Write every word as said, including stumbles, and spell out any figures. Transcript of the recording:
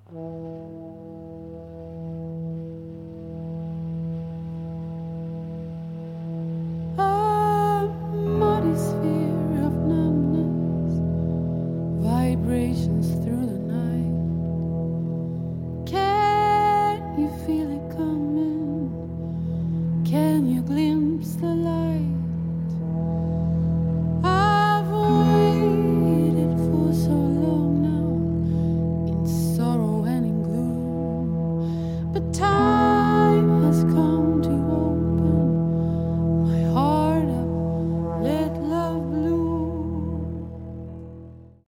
A muddy sphere of numbness, vibrations through the night. Can you feel it coming? Can you glimpse the light?